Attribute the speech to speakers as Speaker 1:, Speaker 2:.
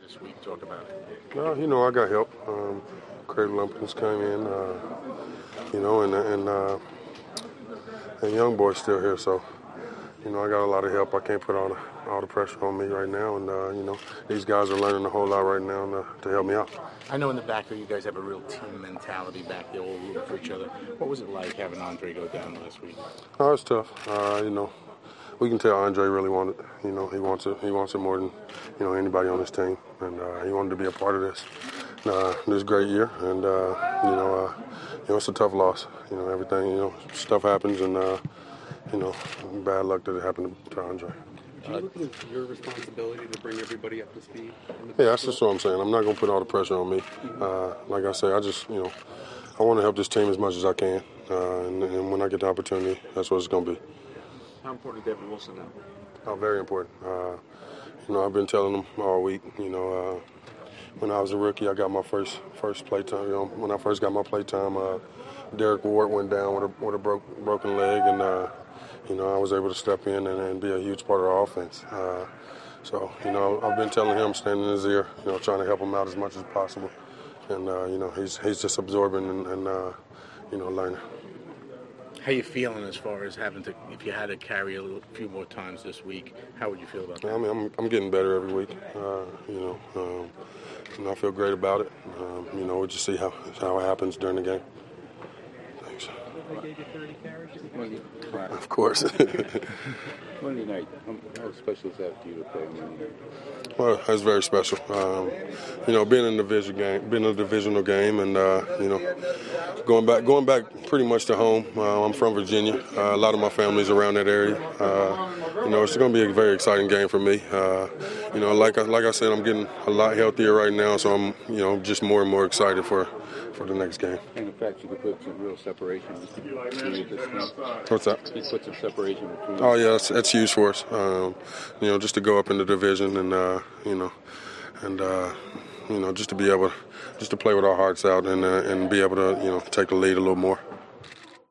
Speaker 1: this week. Talk about it.
Speaker 2: I got help. Craig Lumpkins came in, and Young Boy's still here, so I got a lot of help. I can't put all the pressure on me right now, and these guys are learning a whole lot right now to help me out.
Speaker 1: I know in the back there you guys have a real team mentality back there, all rooting for each other. What was it like having Andre go down last week?
Speaker 2: Oh, it's tough. We can tell Andre really wanted. He wants it. He wants it more than anybody on this team, and he wanted to be a part of this great year. And it's a tough loss. Everything. Stuff happens, and bad luck that it happened to Andre.
Speaker 3: Do you look at it as your responsibility to bring everybody up to speed?
Speaker 2: Yeah, that's just what I'm saying. I'm not going to put all the pressure on me. Like I say, I just, I want to help this team as much as I can. And when I get the opportunity, that's what it's going to be.
Speaker 3: How important is David Wilson now?
Speaker 2: Oh, very important. I've been telling them all week, when I was a rookie, I got my first play time. When I first got my play time, Derek Ward went down with a broken leg, and I was able to step in and be a huge part of our offense. So I've been telling him, standing in his ear, trying to help him out as much as possible. And, he's just absorbing and learning.
Speaker 1: How you feeling as far as if you had to carry a few more times this week, how would you feel about that?
Speaker 2: I mean, I'm getting better every week. I feel great about it. We'll just see how it happens during the game. Thanks.
Speaker 4: They gave you 30 carries?
Speaker 2: Of course.
Speaker 5: Monday night, how special is that to you to play Monday night?
Speaker 2: Well, that's very special. Being in a divisional game, and going back pretty much to home. I'm from Virginia. A lot of my family's around that area. It's going to be a very exciting game for me. Like I said, I'm getting a lot healthier right now, so I'm just more and more excited for the next game.
Speaker 5: And the fact you could put some real separation between this game.
Speaker 2: What's that?
Speaker 5: You put some separation between.
Speaker 2: Oh yeah, that's huge for us. Just to go up in the division and just to be able to play with our hearts out and be able to take the lead a little more.